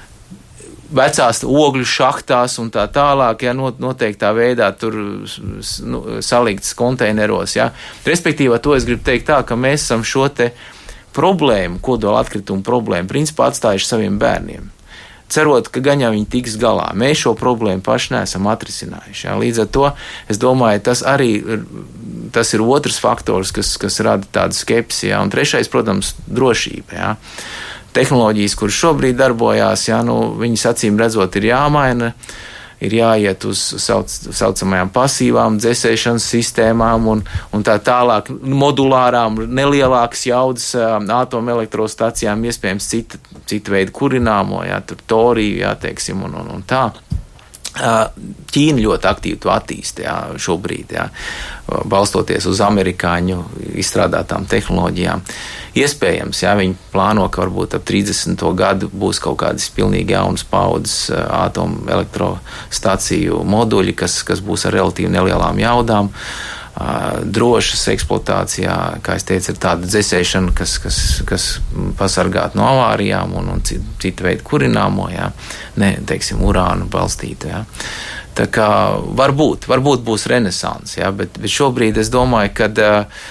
[SPEAKER 5] vecās ogļu šahtās un tā tālāk, jā, noteiktā veidā tur nu, saliktas konteineros, jā. Respektīvi, to es gribu teikt tā, ka mēs esam šo te problēmu, kodola atkritumu problēmu, principā atstājuši saviem bērniem. Cerot, ka gan jau viņi tiks galā. Mēs šo problēmu paši neesam atrisinājuši. Jā. Līdz ar to, es domāju, tas arī tas ir otrs faktors, kas, kas rada tādu skepsi. Jā. Un trešais, protams, drošība. Jā. Tehnoloģijas, kuras šobrīd darbojās, jā, nu, viņas acīm redzot ir jāmaina, ir jāiet uz sauc, saucamajām pasīvām dzēsēšanas sistēmām un, un tā tālāk modulārām, nelielākas jaudas atomelektrostacijām, iespējams cita, cita veida kurināmo, jā, tur toriju, jā, teiksim, un, un, un tā. Ķīna ļoti aktīvi to attīsta, jā, šobrīd, jā, balstoties uz amerikāņu izstrādātām tehnoloģijām. Iespējams, jā, viņi plāno, ka varbūt ap trīsdesmito gadu būs kaut kādas pilnīgi jaunas paudzes atomelektrostaciju moduļi, kas, kas būs ar relatīvi nelielām jaudām. Drošas eksploatācijā, kā es teicu, ir tāda dzēsēšana, kas, kas, kas pasargāt no avārijām un, un cita veida kurināmo, jā, ne, teiksim, urānu balstītu, jā. Tā kā varbūt, varbūt būs renesans, jā, bet, bet šobrīd es domāju, kad uh,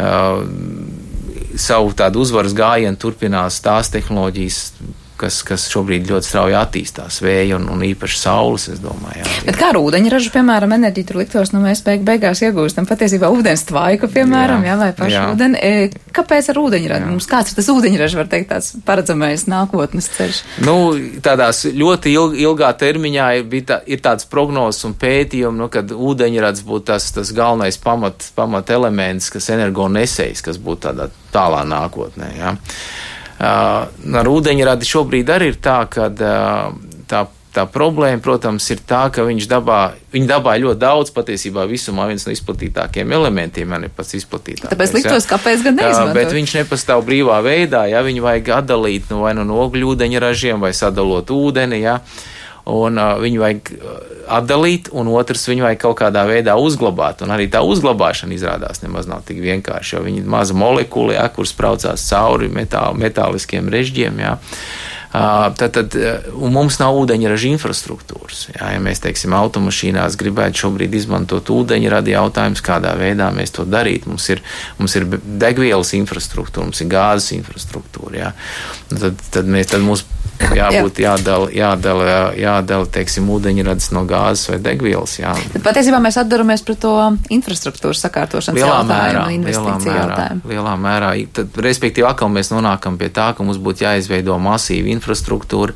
[SPEAKER 5] uh, savu tādu uzvaras gājienu turpinās tās tehnoloģijas, kas, kas šobrīd ļoti strauji attīstās, vēja un, un īpaši saules, es domāju. Jā.
[SPEAKER 2] Bet kā ar ūdeņražu, piemēram, enerģiju tur liktos, nu mēs beig, beigās iegūstam patiesībā ūdens tvaiku, piemēram, jā, jā vai pašu ūdeni. E, kāpēc ar ūdeņražu? Mums kāds ir tas ūdeņražu, var teikt, tāds paredzamais nākotnes ceļš?
[SPEAKER 5] Nu, tādās ļoti ilg, ilgā termiņā ir, bija tā, ir tāds prognozes un pētījumi, nu, kad ūdeņrads būtu tas, tas galvenais pamat, pamat elements, kas energo nesējs, kas būtu tādā tālā nākotnē, jā. Uh, ar ūdeņradi šobrīd arī ir tā, ka uh, tā, tā problēma, protams, ir tā, ka viņš dabā, viņi dabā ļoti daudz, patiesībā visumā viens no izplatītākiem elementiem, man ir pats izplatītākais. Tāpēc
[SPEAKER 2] liktos, kāpēc gan neizmantot?
[SPEAKER 5] Uh, bet viņš nepastāv brīvā veidā, ja viņu vajag atdalīt nu, vai no ogļu ūdeņražiem, vai sadalot ūdeni, ja. Un uh, viņu vajag atdalīt, un otrs viņu vajag kaut kādā veidā uzglabāt. Un arī tā uzglabāšana izrādās nemaz nav tik vienkārši, jo viņi ir maza molekula, jā, kur spraucās cauri metāl, metāliskiem režģiem. Jā. Tad, tad mums nav ūdeņraža infrastruktūras. Jā, ja mēs, teiksim, automašīnās gribētu šobrīd izmantot ūdeņradi, jautājums, kādā veidā mēs to darīt. Mums ir, mums ir degvielas infrastruktūra, mums ir gāzes infrastruktūra. Jā. Tad, tad, mēs, tad mums jābūt jādala, jādala, jādala teiksim, ūdeņradis no gāzes vai degvielas. Jā.
[SPEAKER 2] Bet patiesībā mēs atdaramies pret to infrastruktūras sakārtošanas
[SPEAKER 5] lielā
[SPEAKER 2] jautājumu,
[SPEAKER 5] mērā,
[SPEAKER 2] investīciju
[SPEAKER 5] lielā
[SPEAKER 2] jautājumu.
[SPEAKER 5] Mērā, lielā mērā. Tad, respektīvi, atkal mēs nonākam pie tā, ka mums būtu jāizveido masīva infrastruktūra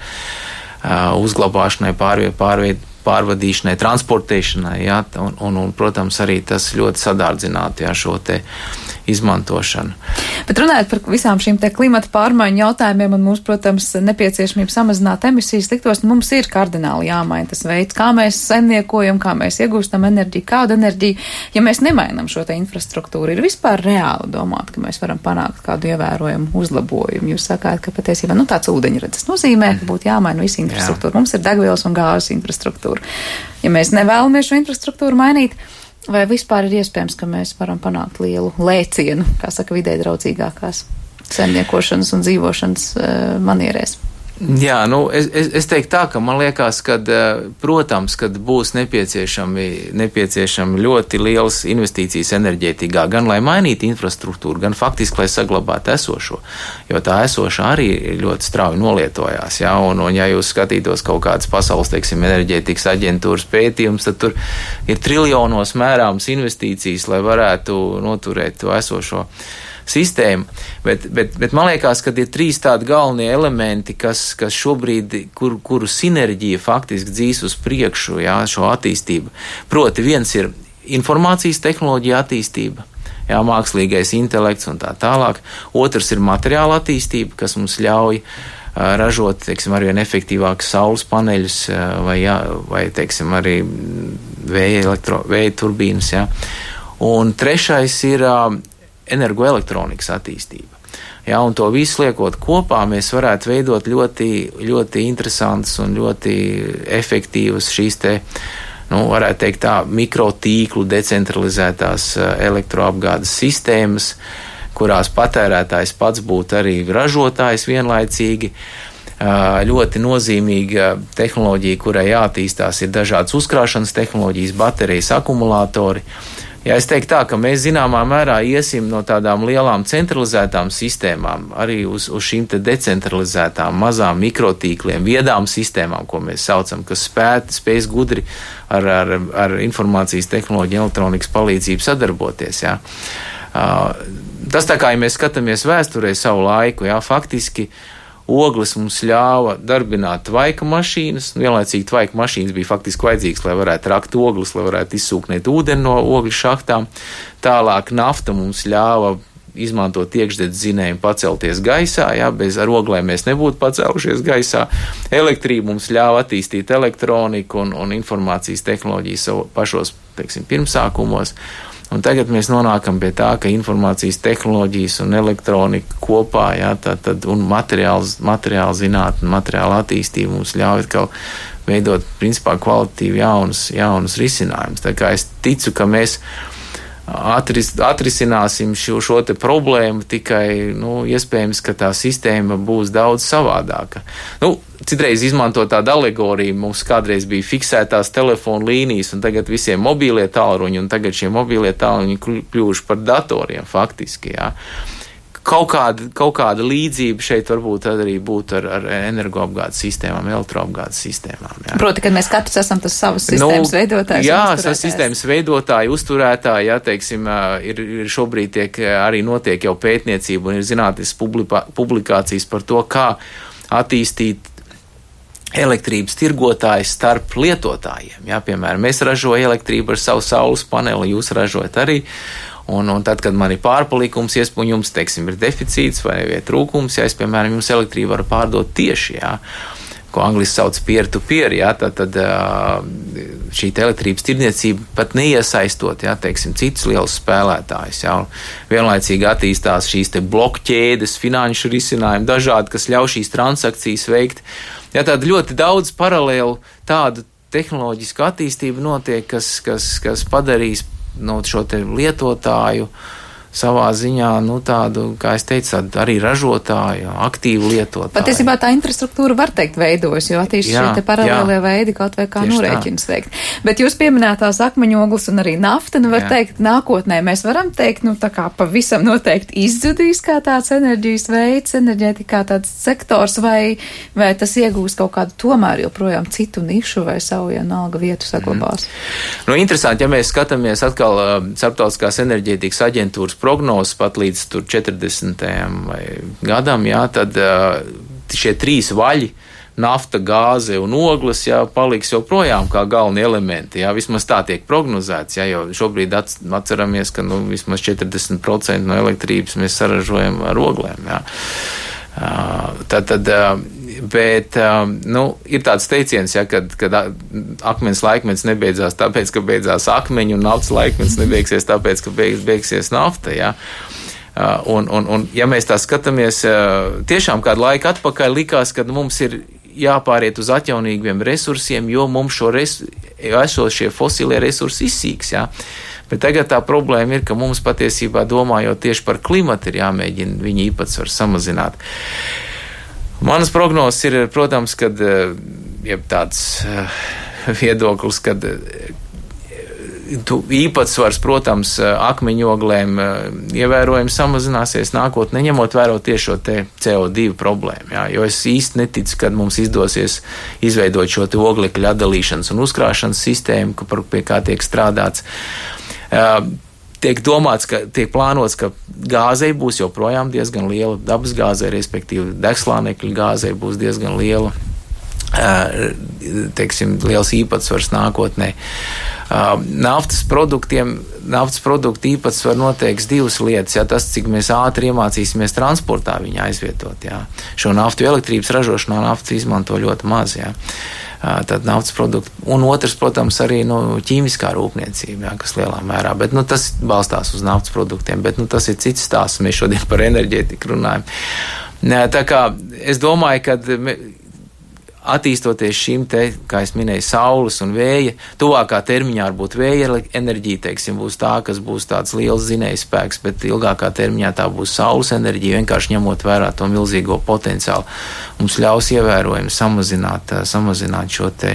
[SPEAKER 5] uh, uzglabāšanai, pārviet, pārviet, pārvadīšanai, transportēšanai, jā, un, un, un, protams, arī tas ļoti sadārdzinātu, jā, šo te izmantošanu.
[SPEAKER 2] Bet runājot par visām šīm te klimata pārmaiņu jautājumiem un mums, protams, nepieciešamību samazināt emisijas liktos, mums ir kardināli jāmaina tas veids, kā mēs saimniekojam, kā mēs iegūstam enerģiju, kādu enerģiju. Ja mēs nemainam šo te infrastruktūru, ir vispār reāli domāt, ka mēs varam panākt kādu ievērojumu uzlabojumu. Jūs sakāt, ka patiesībā, nu, tāds ūdeņradis nozīmē, ka būtu jāmaina visa infrastruktūra. Jā. Mums ir degvielas un gāzes infrastruktūra. Ja mēs nevēlamies šo infrastruktūru mainīt, vai vispār ir iespējams, ka mēs varam panākt lielu lēcienu, kā saka, vidē draudzīgākās saimniekošanas un dzīvošanas uh, manierēs?
[SPEAKER 5] Jā, nu, es, es, es teiktu tā, ka man liekas, ka, protams, kad būs nepieciešami, nepieciešami ļoti liels investīcijas enerģētikā, gan lai mainītu infrastruktūru, gan faktiski, lai saglabātu esošo, jo tā esošā arī ļoti strauji nolietojās, jā, un, un ja jūs skatītos kaut kādas pasaules, teiksim, enerģētikas aģentūras pētījums, tad tur ir triljonos mērāmas investīcijas, lai varētu noturēt to esošo sistēmu, bet, bet, bet man liekas, ka ir trīs tādi galvenie elementi, kas, kas šobrīd, kur, kuru sinerģija faktiski dzīs uz priekšu, jā, šo attīstību. Proti, viens ir informācijas tehnoloģija attīstība, jā, mākslīgais intelekts un tā tālāk. Otrs ir materiāla attīstība, kas mums ļauj uh, ražot, teiksim, arvien efektīvākus saules paneļus uh, vai, jā, vai, teiksim, arī vēja, elektro, vēja turbīnas, jā. Un trešais ir uh, energoelektronikas attīstība. Jā, un to visu liekot kopā, mēs varētu veidot ļoti, ļoti interesantas un ļoti efektīvas šīs te, nu, varētu teikt tā, mikrotīklu decentralizētās elektroapgādes sistēmas, kurās patērētājs pats būtu arī ražotājs vienlaicīgi. Ļoti nozīmīga tehnoloģija, kurai jāattīstās, ir dažādas uzkrāšanas tehnoloģijas, baterijas, akumulātori. Jā, es teiktu tā, ka mēs zināmā mērā iesim no tādām lielām centralizētām sistēmām arī uz, uz šīm te decentralizētām mazām mikrotīkliem, viedām sistēmām, ko mēs saucam, kas spēt, spējas gudri ar, ar, ar informācijas tehnoloģiju, elektronikas palīdzību sadarboties. Jā. Tas tā kā, ja mēs skatāmies vēsturē savu laiku, jā, faktiski ogles mums ļāva darbināt tvaika mašīnas, vienlaicīgi tvaika mašīnas bija faktiski vajadzīgas, lai varētu rakt ogles, lai varētu izsūknēt ūdeni no ogļu šahtām. Tālāk nafta mums ļāva izmantot iekšdedz zinējumu pacelties gaisā, jā, bez ar oglēm mēs nebūtu pacēlušies gaisā. Elektrība mums ļāva attīstīt elektroniku un, un informācijas tehnoloģijas savu pašos, teiksim, pirmsākumos. Un tagad mēs nonākam pie tā, ka informācijas tehnoloģijas un elektronika kopā, jā, tad, tad, un materiāls, materiāla zinātne, materiāla attīstība mums ļauj atkal veidot, principā, kvalitatīvi jaunus, jaunus risinājumus. Tā kā es ticu, ka mēs atris, atrisināsim šo, šo te problēmu, tikai, nu, iespējams, ka tā sistēma būs daudz savādāka. Nu, citreiz izmanto tādu alegoriju, mums kādreiz bija fiksētās telefonu līnijas, un tagad visiem mobīlie tālruņi, un tagad šie mobīlie tālruņi kļuvuši par datoriem faktiski, jā. Kaut kāda, kaut kāda līdzība šeit varbūt arī būtu ar, ar energoapgādes sistēmām, elektroapgādes sistēmām. Jā.
[SPEAKER 2] Proti, kad mēs katrs esam tas savas sistēmas nu, veidotājs.
[SPEAKER 5] Jā, savas sistēmas veidotāji, uzturētāji, jā, teiksim, ir, ir šobrīd tiek arī notiek jau pētniecība un ir zinātnes publikācijas par to, kā attīstīt elektrības tirgotājs starp lietotājiem. Jā, piemēram, mēs ražojam elektrību ar savu saules paneli, jūs ražojat arī. Un, un tad, kad man ir pārpalikums, iespējams, jums, teiksim, ir deficīts vai, vai trūkums, ja es, piemēram, jums elektrību varu pārdot tieši, jā, ko angliski sauc peer-to-peer, jā, tad, tad šī elektrības tirdzniecība pat neiesaistot, jā, teiksim, citus lielus spēlētājus, jā, vienlaicīgi attīstās šīs te blokķēdes, finanšu risinājumi, dažādi, kas ļauj šīs transakcijas veikt. Jā, tāda ļoti daudz paralēlu tādu tehnoloģisku attīstību notiek, kas, kas, kas padarīs no šo te lietotāju savā ziņā, nu, tādu, kā es teicu, tādu arī ražotāju, aktīvu lietotāju.
[SPEAKER 2] Patiesībā tā infrastruktūra var teikt veidojas, jo attīst šie te paralēlie veidi kaut vai kā norēķins veikt. Bet jūs pieminētās akmeņogles un arī nafta, nu var jā. Teikt, nākotnē mēs varam teikt, nu, tā kā pavisam noteikti izzudīs kā tāds enerģijas veids, enerģētikā tāds sektors, vai, vai tas iegūs kaut kādu tomēr joprojām citu nišu vai savu vienalga vietu saglabās?
[SPEAKER 5] Mm. Nu, interesanti, ja mēs skatāmies atkal uh, Starptautiskās enerģētikas aģentūras prognozes pat līdz tur četrdesmitajam gadam, jā, tad uh, šie trīs vaļi, nafta, gāze un ogles, jā, paliks joprojām kā galvenie elementi, jā, vismaz tā tiek prognozēts, jā, jo šobrīd atceramies, ka, nu, vismaz četrdesmit procenti no elektrības mēs saražojam ar oglēm, jā. Uh, tad, tad, uh, bet, uh, nu, ir tāds teiciens, ja, kad, kad akmens laikmets nebeidzās tāpēc, ka beidzās akmeņi, un naftas laikmets nebeigsies tāpēc, ka beig, beigsies nafta, ja. Uh, un, un, un, ja mēs tā skatāmies, uh, tiešām kādu laiku atpakaļ likās, ka mums ir jāpāriet uz atjaunīgiem resursiem, jo mums šo resu, esošie fosilie resursi izsīks, ja. Bet tagad tā problēma ir, ka mums patiesībā domājot tieši par klimatu ir jāmēģina viņa īpatsvaru samazināt. Manas prognozes ir, protams, kad ja tāds viedoklis, kad īpatsvars, protams, akmeņoglēm ievērojami samazināsies nākotnē, ņemot vērā tieši šo te C O divi problēmu. Jā, jo es īsti neticu, kad mums izdosies izveidot šo te oglekļa atdalīšanas un uzkrāšanas sistēmu, pie kā tiek strādāts. Uh, tiek domāts, ka tiek plānots, ka gāzei būs joprojām diezgan liela, dabas gāzei, respektīvi degslānekļa gāzei būs diezgan liela, uh, teiksim, liels īpatsvars nākotnē. Uh, naftas produktiem, naftas produktu īpatsvar noteiks divas lietas, jā, tas, cik mēs ātri iemācīsimies transportā viņu aizvietot, jā. Šo naftu elektrības ražošanā naftas izmanto ļoti maz, jā. Tad naftas produkti, un otrs, protams, arī nu, ķīmiskā rūpniecība, jā, kas lielā mērā, bet nu, tas balstās uz naftas produktiem, bet nu, tas ir cits stāsts, mēs šodien par enerģētiku runājam. Tā kā es domāju, ka attīstoties šīm te, kā es minēju, saules un vēja, tuvākā termiņā varbūt vēja enerģija, teiksim, būs tā, kas būs tāds liels zinējs spēks, bet ilgākā termiņā tā būs saules enerģija, vienkārši ņemot vērā to milzīgo potenciālu. Mums ļaus ievērojami samazināt, samazināt šo te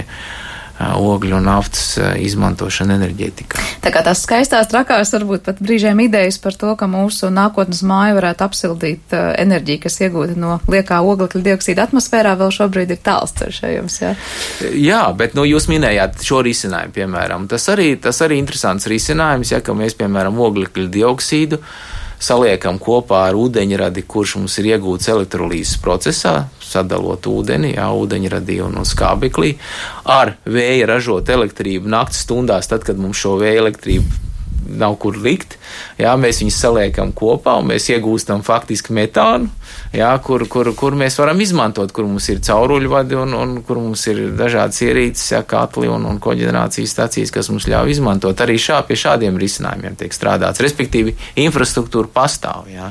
[SPEAKER 5] ogļu un naftas izmantošanu enerģētikā.
[SPEAKER 2] Tā kā tās skaistās trakās varbūt pat brīžiem idejas par to, ka mūsu nākotnes māju varētu apsildīt enerģiju, kas iegūta no liekā oglekļa dioksīda atmosfērā, vēl šobrīd ir tāls ceļš ejams, jā?
[SPEAKER 5] Jā, bet, nu, jūs minējāt šo risinājumu, piemēram. Tas arī, tas arī interesants risinājums, ja, ka mēs, piemēram, oglekļa dioksīdu saliekam kopā ar ūdeņradi, kurš mums ir iegūts elektrolīzes procesā, sadalot ūdeni, jā, ūdeņradī un, un skābeklī, ar vēja ražot elektrību naktas stundās, tad, kad mums šo vēja elektrību nav kur likt, jā, mēs viņus saliekam kopā un mēs iegūstam faktiski metānu, jā, kur, kur, kur mēs varam izmantot, kur mums ir cauruļvadi un, un kur mums ir dažādas ierīces, jā, katli un, un koģenerācijas stacijas, kas mums ļauj izmantot. Arī šā, pie šādiem risinājumiem tiek strādāts, respektīvi infrastruktūra pastāv, jā.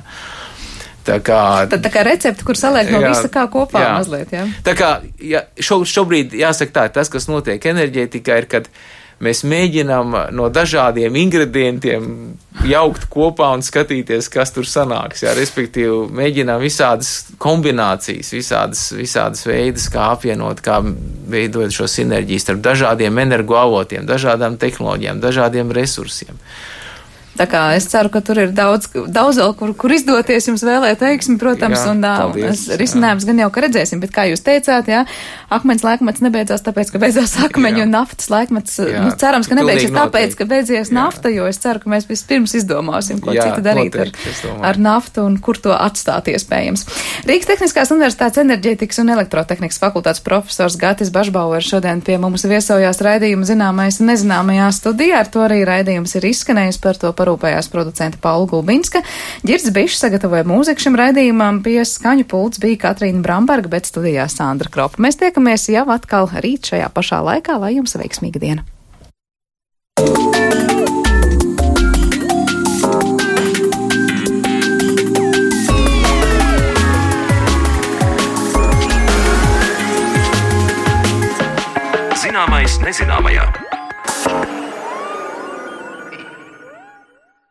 [SPEAKER 5] Tā kā,
[SPEAKER 2] Tad tā kā recepti, kur saliek no jā, visa kā kopā jā. mazliet, jā.
[SPEAKER 5] Tā kā jā, šo, šobrīd jāsaka tā, tas, kas notiek enerģētikā, ir, kad mēs mēģinām no dažādiem ingredientiem jaukt kopā un skatīties, kas tur sanāks. Jā, respektīvi, mēģinām visādas kombinācijas, visādas, visādas veidus, kā apvienot, kā veidot šo sinerģiju starp dažādiem energoavotiem, dažādām tehnoloģijām, dažādiem resursiem.
[SPEAKER 2] Tā kā es ceru, ka tur ir daudz, daudz vēl, kur, kur izdoties jums vēlēt veiksmi, protams, jā, un paldies, risinājums jā. Gan jau, ka redzēsim, bet kā jūs teicāt, jā, akmens laikmets nebeidzās tāpēc, ka beidzās akmeņi, jā. Un naftas laikmets, jā. Nu, cerams, ka nebeigsies tāpēc, ka beidzies jā. Nafta, jo es ceru, ka mēs vispirms izdomāsim, ko jā, citu darīt noteikti, ar, ar naftu un kur to atstāt iespējams. Rīgas Tehniskās Universitātes enerģētikas un elektrotehnikas fakultātes profesors Gatis Bašbauers šodien pie mums viesojās raidījuma zināmais un nezināmajā studijā, ar to arī raidījums ir izskanējis, par to parūpējās producenta Paula Gulbinska. Ģirds Bišs sagatavoja mūziku šim raidījumam, pie skaņu pults bija Katrīna Bramberga, bet studijā Sandra Kropa. Mēs tiekamies jau atkal rīt šajā pašā laikā, lai jums veiksmīga diena.
[SPEAKER 1] Zināmais nezināmajā.